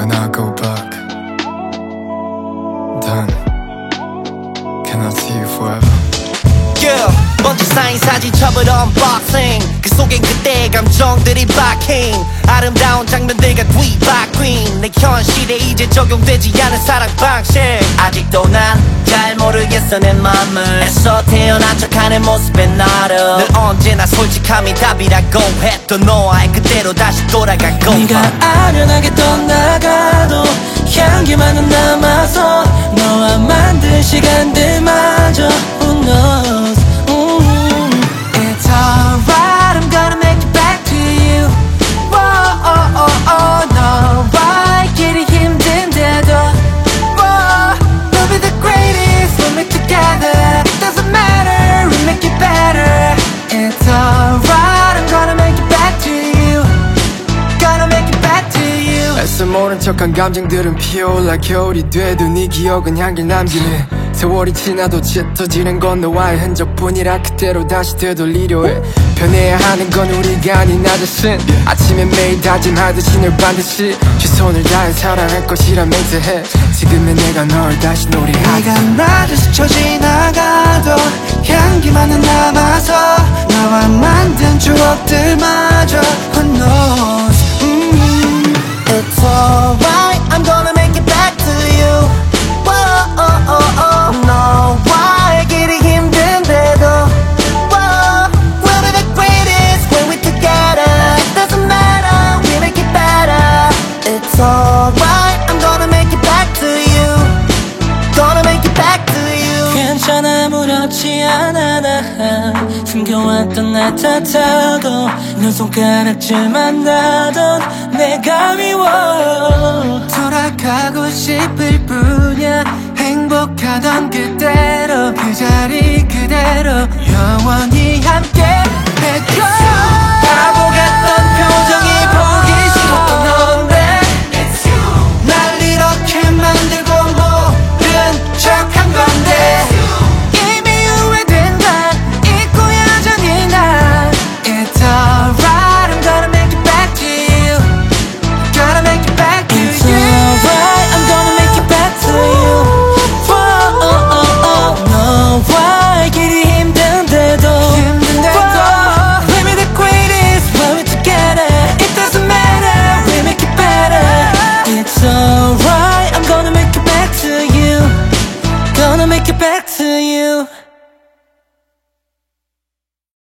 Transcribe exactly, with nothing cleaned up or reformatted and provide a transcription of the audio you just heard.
cannot go back. Then cannot see you forever. Yeah, 먼지 쌓인 사진첩을 언박싱. 그 속엔 그때의 감정들이 박힌 아름다운 장면들과 뒤바뀐 내 현실에 이제 적용되지 않은 사랑 방식. 아직도 난 잘 모르겠어 내 맘을. 애써 태어난 척하는 모습에 나를 늘 언제나 솔직함이 답이라고 했던 너와의 그대로 다시 돌아가고. 네가 아련하게 떠나가도 향기만은 남아서 너와 만든 시간들마저 Who knows. mm. It's alright, I'm gonna make it back to you. Whoa, oh, oh, oh, 너와 있기를 힘든데도 Whoa, we'll be the greatest, we'll make together. Doesn't matter, we make it better. It's alright, I'm gonna make it back to you. Gonna make it back to you. 애써 모른 척한 감정들은 피어올라 겨울이 돼도 네 기억은 향기를 남기네. 세월이 지나도 짙어지는 건 너와의 흔적뿐이라 그대로 다시 되돌리려 해. 변해야 하는 건 우리가 아닌 나 자신. 아침에 매일 다짐하듯이 늘 반드시 최선을 다해 사랑할 것이라 맹세해. 지금의 내가 널 다시 노래하게. 네가 나를 스쳐 지나가도 향기만은 남아서 너와 만든 추억들마저 Who knows. mm. It's alright, I'm gonna make it back to you. Whoa, oh, oh, oh. 너와 알기를 힘든데도 Whoa, we'll be the greatest when we're together. It doesn't matter, we make it better. It's alright, I'm gonna make it back to you. Gonna make it back to you. 괜찮아, 아무렇지 않아. 나 숨겨왔던 나 탓하고 눈 손가락질만 나던 내가 미워. 돌아가고 싶을 뿐이야. 행복하던 그대로 그 자리 그대로 영원히 함께 해줘.